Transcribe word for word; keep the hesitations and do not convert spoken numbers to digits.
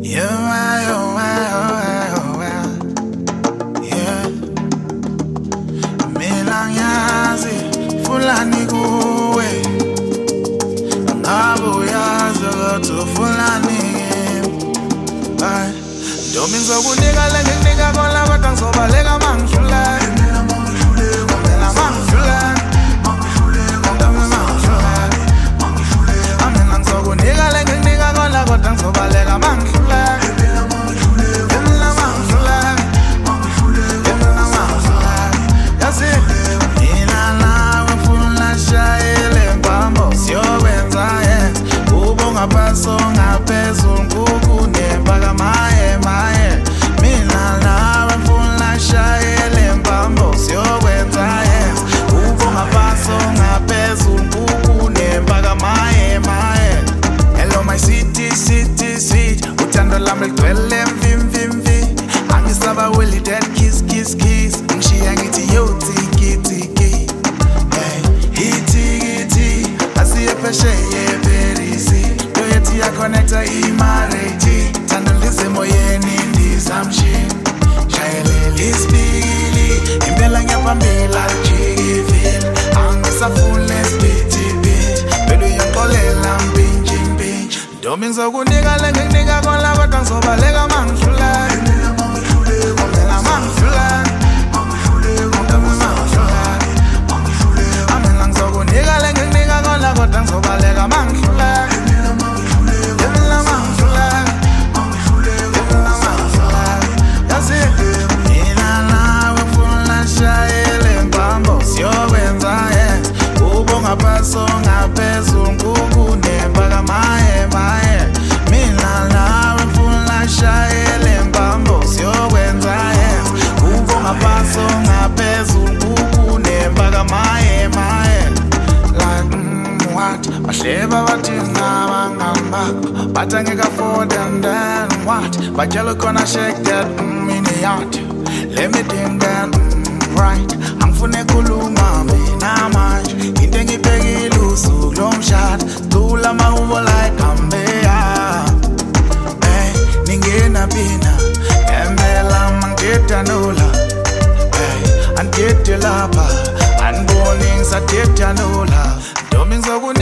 Yeah, my, oh, my, oh, my, oh, my. Yeah. Milanyazi, fulani kuwe. Ngabo yazi goto fulani. Ay, domin zokunika lenge nika kola batang sobaleka mangshula. Mangshula, mangshula. Nigga like a nigga gonna go down so bad like a man flag. Give me the man flag. Give me the man flag. That's it. In a now we're full of shy bambo. Sio benzaye. Ubonga paso nga peso nguku nembaga mae mae. Mina now we're full of shy bambo. Sio benzaye. Ubonga paso nga peso nguku nembaga mae mae. Hello my city, city, sweet. Utando lami lgcwele mvi mvi mvi. Angisaba willy dead kiss kiss kiss. Ngishiya ngithi yo tiki tiki. Hey, hiti hiti. Asiye phesheya eParis. Yo yethi ya connecta imareti. Thando lize moyeni ndizamshini. Shayeleli ispili. Impela ngiyaphambili alijikivile. Angisafune spiti bitch. Belu yangiqolela mpinji. Domin zokunika lenge nika kola batang sobaleka mangshula. Ngela mangshula. Amela zokunika lenge nika kola batang sobaleka mangshula. Ngela mangshula. Ngela mangshula. That's it. Mina nawe funa shayele mbambo sio benzaye. Ubonga paso ngaphezulu nguku nembaga mae mae. Mina nawe funa shayele mbambo sio benzaye. Ubonga paso ngaphezulu nguku nembaga mae mae. Like mm, what? Bahleba bathi ngabangamba bathi angeke afford and then what? Bajelo gonna shake that mm, in the yacht. Let me think that mm, right. Angifune kuluma mina manje. Into engibhekile usuku lomshado. Stula mahubo like Ambeya. Hey, ningena bina. Embela mangita nola. Hey, angite lapha. Anboni ngisathetha nola. Domin zoku